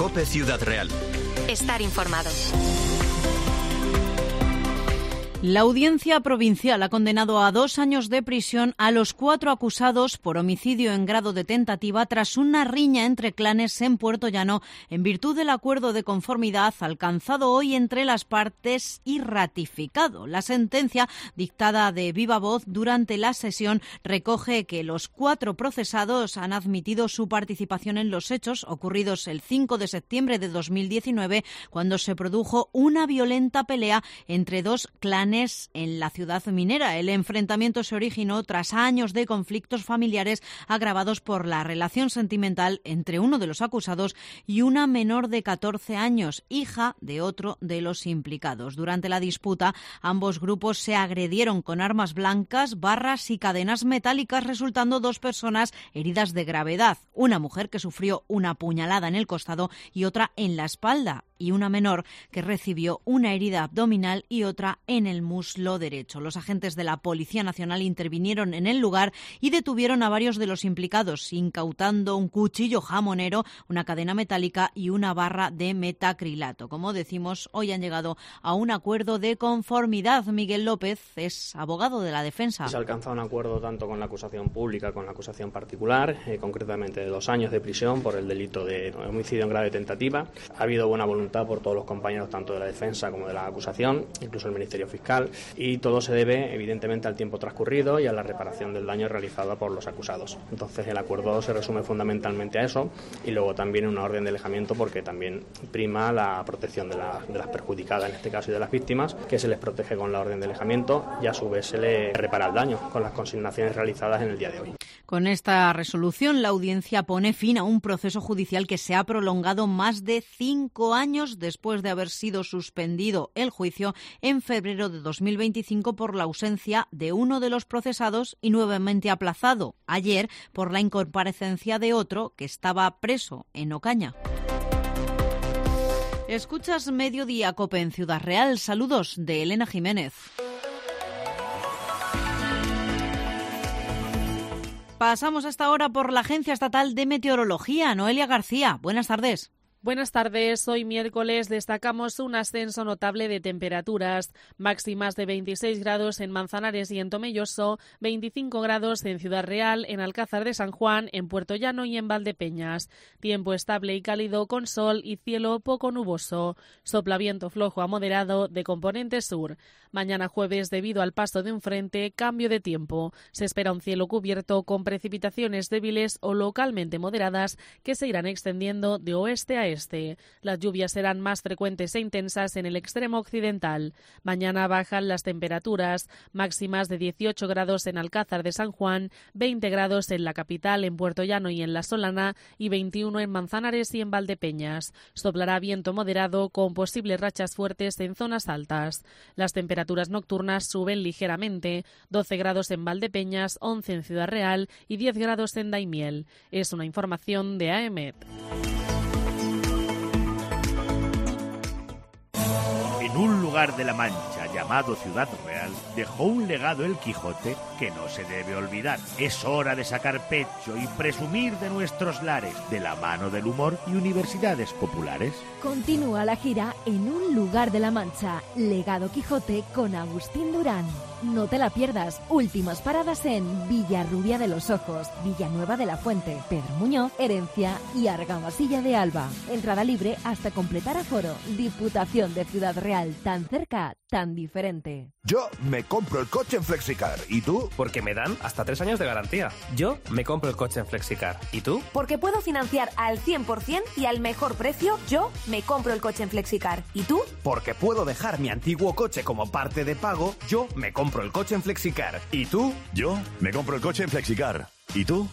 COPE Ciudad Real. Estar informado. La Audiencia Provincial ha condenado a 2 años de prisión a los 4 acusados por homicidio en grado de tentativa tras una riña entre clanes en Puerto Llano en virtud del acuerdo de conformidad alcanzado hoy entre las partes y ratificado. La sentencia, dictada de viva voz durante la sesión, recoge que los 4 procesados han admitido su participación en los hechos ocurridos el 5 de septiembre de 2019, cuando se produjo una violenta pelea entre 2 clanes en la ciudad minera. El enfrentamiento se originó tras años de conflictos familiares agravados por la relación sentimental entre uno de los acusados y una menor de 14 años, hija de otro de los implicados. Durante la disputa, ambos grupos se agredieron con armas blancas, barras y cadenas metálicas, resultando 2 personas heridas de gravedad, una mujer que sufrió una puñalada en el costado y otra en la espalda, y una menor que recibió una herida abdominal y otra en el muslo derecho. Los agentes de la Policía Nacional intervinieron en el lugar y detuvieron a varios de los implicados, incautando un cuchillo jamonero, una cadena metálica y una barra de metacrilato. Como decimos, hoy han llegado a un acuerdo de conformidad. Miguel López es abogado de la defensa. Se ha alcanzado un acuerdo tanto con la acusación pública como con la acusación particular, concretamente de 2 años de prisión por el delito de homicidio en grado de tentativa. Ha habido buena voluntad por todos los compañeros, tanto de la defensa como de la acusación, incluso el Ministerio Fiscal, y todo se debe evidentemente al tiempo transcurrido y a la reparación del daño realizado por los acusados. Entonces el acuerdo se resume fundamentalmente a eso, y luego también una orden de alejamiento, porque también prima la protección de las perjudicadas, en este caso, y de las víctimas, que se les protege con la orden de alejamiento y a su vez se les repara el daño con las consignaciones realizadas en el día de hoy. Con esta resolución, la Audiencia pone fin a un proceso judicial que se ha prolongado más de 5 años después de haber sido suspendido el juicio en febrero de 2025 por la ausencia de uno de los procesados y nuevamente aplazado ayer por la incomparecencia de otro que estaba preso en Ocaña. Escuchas Mediodía COPE en Ciudad Real. Saludos de Elena Jiménez. Pasamos hasta ahora por la Agencia Estatal de Meteorología. Noelia García, buenas tardes. Buenas tardes. Hoy miércoles destacamos un ascenso notable de temperaturas, máximas de 26 grados en Manzanares y en Tomelloso, 25 grados en Ciudad Real, en Alcázar de San Juan, en Puerto Llano y en Valdepeñas. Tiempo estable y cálido con sol y cielo poco nuboso. Sopla viento flojo a moderado de componente sur. Mañana jueves, debido al paso de un frente, cambio de tiempo. Se espera un cielo cubierto con precipitaciones débiles o localmente moderadas que se irán extendiendo de oeste a este. Las lluvias serán más frecuentes e intensas en el extremo occidental. Mañana bajan las temperaturas, máximas de 18 grados en Alcázar de San Juan, 20 grados en la capital, en Puerto Llano y en La Solana, y 21 en Manzanares y en Valdepeñas. Soplará viento moderado con posibles rachas fuertes en zonas altas. Las temperaturas nocturnas suben ligeramente, 12 grados en Valdepeñas, 11 en Ciudad Real y 10 grados en Daimiel. Es una información de AEMET. En un lugar de la Mancha llamado Ciudad Real, dejó un legado el Quijote que no se debe olvidar. Es hora de sacar pecho y presumir de nuestros lares, de la mano del humor y universidades populares. Continúa la gira En un lugar de la Mancha, Legado Quijote con Agustín Durán. No te la pierdas. Últimas paradas en Villarrubia de los Ojos, Villanueva de la Fuente, Pedro Muñoz, Herencia y Argamasilla de Alba. Entrada libre hasta completar aforo. Diputación de Ciudad Real, tan cerca, tan diferente. Yo me compro el coche en Flexicar. ¿Y tú? Porque me dan hasta 3 años de garantía. Yo me compro el coche en Flexicar. ¿Y tú? Porque puedo financiar al 100% y al mejor precio. Yo me compro el coche en Flexicar. ¿Y tú? Porque puedo dejar mi antiguo coche como parte de pago. Yo me compro el coche en Flexicar. ¿Y tú? Yo me compro el coche en Flexicar. ¿Y tú?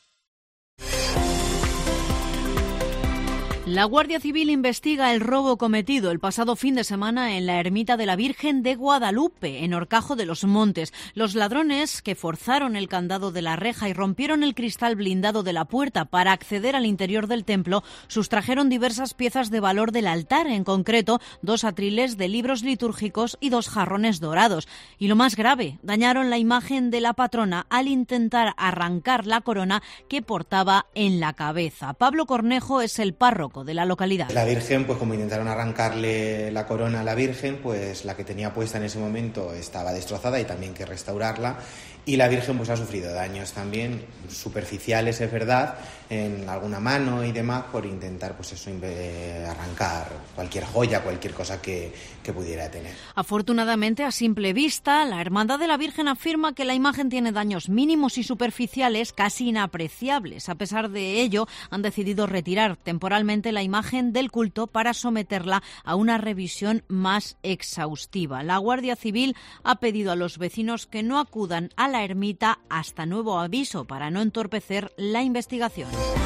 La Guardia Civil investiga el robo cometido el pasado fin de semana en la ermita de la Virgen de Guadalupe, en Horcajo de los Montes. Los ladrones, que forzaron el candado de la reja y rompieron el cristal blindado de la puerta para acceder al interior del templo, sustrajeron diversas piezas de valor del altar, en concreto 2 atriles de libros litúrgicos y 2 jarrones dorados. Y lo más grave, dañaron la imagen de la patrona al intentar arrancar la corona que portaba en la cabeza. Pablo Cornejo es el párroco emblemático de la localidad. La Virgen, pues como intentaron arrancarle la corona a la Virgen, pues la que tenía puesta en ese momento estaba destrozada y también que restaurarla. Y la Virgen pues ha sufrido daños también superficiales, es verdad, en alguna mano y demás, por intentar pues eso, arrancar cualquier joya, cualquier cosa que pudiera tener. Afortunadamente, a simple vista, la Hermandad de la Virgen afirma que la imagen tiene daños mínimos y superficiales casi inapreciables. A pesar de ello, han decidido retirar temporalmente la imagen del culto para someterla a una revisión más exhaustiva. La Guardia Civil ha pedido a los vecinos que no acudan a la ermita hasta nuevo aviso para no entorpecer la investigación.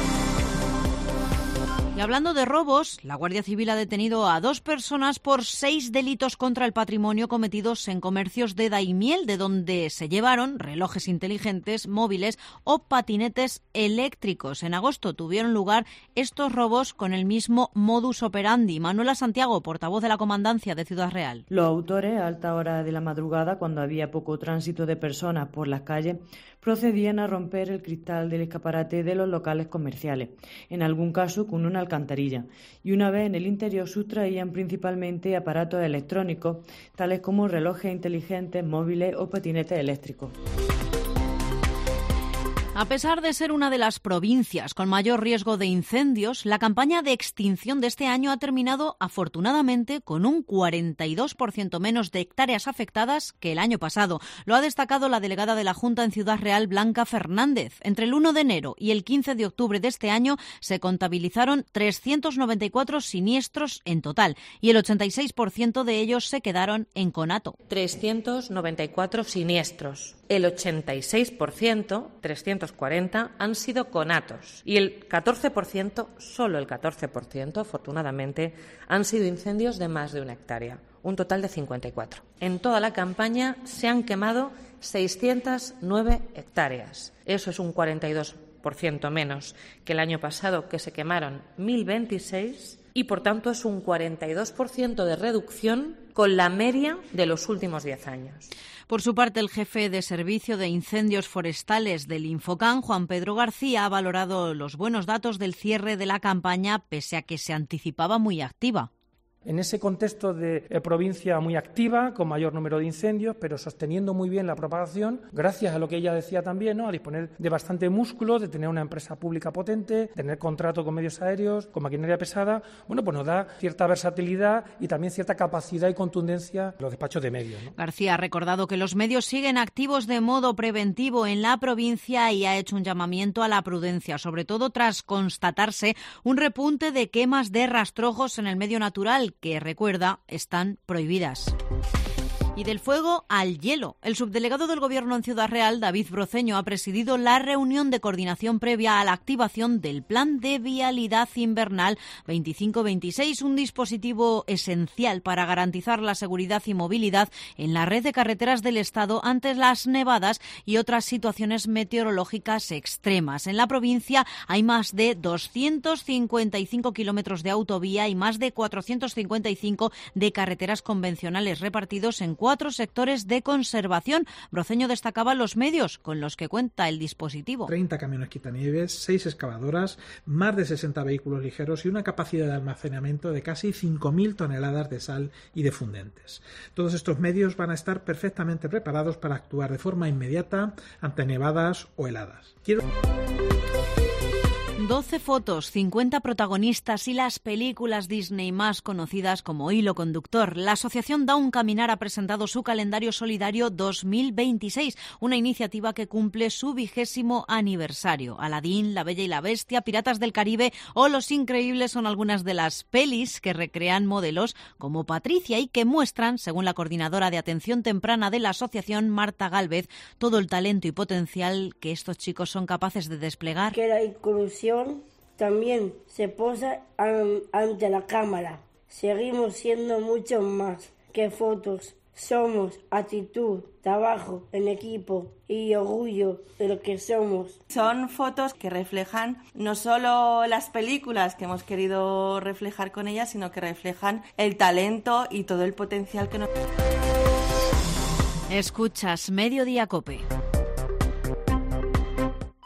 Y hablando de robos, la Guardia Civil ha detenido a 2 personas por 6 delitos contra el patrimonio cometidos en comercios de Daimiel, de donde se llevaron relojes inteligentes, móviles o patinetes eléctricos. En agosto tuvieron lugar estos robos con el mismo modus operandi. Manuela Santiago, portavoz de la Comandancia de Ciudad Real. Los autores, a alta hora de la madrugada, cuando había poco tránsito de personas por las calles, procedían a romper el cristal del escaparate de los locales comerciales, en algún caso con una alcantarilla, y una vez en el interior sustraían principalmente aparatos electrónicos, tales como relojes inteligentes, móviles o patinetes eléctricos. A pesar de ser una de las provincias con mayor riesgo de incendios, la campaña de extinción de este año ha terminado, afortunadamente, con un 42% menos de hectáreas afectadas que el año pasado. Lo ha destacado la delegada de la Junta en Ciudad Real, Blanca Fernández. Entre el 1 de enero y el 15 de octubre de este año se contabilizaron 394 siniestros en total y el 86% de ellos se quedaron en conato. 394 siniestros. El 86%, 340, han sido conatos y el 14%, solo el 14%, afortunadamente, han sido incendios de más de 1 hectárea, un total de 54. En toda la campaña se han quemado 609 hectáreas. Eso es un 42% menos que el año pasado, que se quemaron 1.026, y por tanto es un 42% de reducción con la media de los últimos 10 años. Por su parte, el jefe de Servicio de Incendios Forestales del Infocan, Juan Pedro García, ha valorado los buenos datos del cierre de la campaña, pese a que se anticipaba muy activa. En ese contexto de provincia muy activa, con mayor número de incendios, pero sosteniendo muy bien la propagación, gracias a lo que ella decía también, ¿no?, a disponer de bastante músculo, de tener una empresa pública potente, tener contrato con medios aéreos, con maquinaria pesada, bueno, pues nos da cierta versatilidad y también cierta capacidad y contundencia en los despachos de medios, ¿no? García ha recordado que los medios siguen activos de modo preventivo en la provincia y ha hecho un llamamiento a la prudencia, sobre todo tras constatarse un repunte de quemas de rastrojos en el medio natural, que, recuerda, están prohibidas. Y del fuego al hielo. El subdelegado del Gobierno en Ciudad Real, David Broceño, ha presidido la reunión de coordinación previa a la activación del Plan de Vialidad Invernal 25-26, un dispositivo esencial para garantizar la seguridad y movilidad en la red de carreteras del Estado ante las nevadas y otras situaciones meteorológicas extremas. En la provincia hay más de 255 kilómetros de autovía y más de 455 de carreteras convencionales repartidos en 4 sectores de conservación. Broceño destacaba los medios con los que cuenta el dispositivo. 30 camiones quitanieves, 6 excavadoras, más de 60 vehículos ligeros y una capacidad de almacenamiento de casi 5.000 toneladas de sal y de fundentes. Todos estos medios van a estar perfectamente preparados para actuar de forma inmediata ante nevadas o heladas. 12 fotos, 50 protagonistas y las películas Disney más conocidas como hilo conductor. La asociación Da un Caminar ha presentado su calendario solidario 2026, una iniciativa que cumple su 20º aniversario. Aladín, La Bella y la Bestia, Piratas del Caribe o Los Increíbles son algunas de las pelis que recrean modelos como Patricia y que muestran, según la coordinadora de atención temprana de la asociación, Marta Gálvez, todo el talento y potencial que estos chicos son capaces de desplegar. Que la inclusión también se posa ante la cámara. Seguimos siendo mucho más que fotos. Somos actitud, trabajo en equipo y orgullo de lo que somos. Son fotos que reflejan no solo las películas que hemos querido reflejar con ellas, sino que reflejan el talento y todo el potencial que nos... Escuchas Mediodía COPE.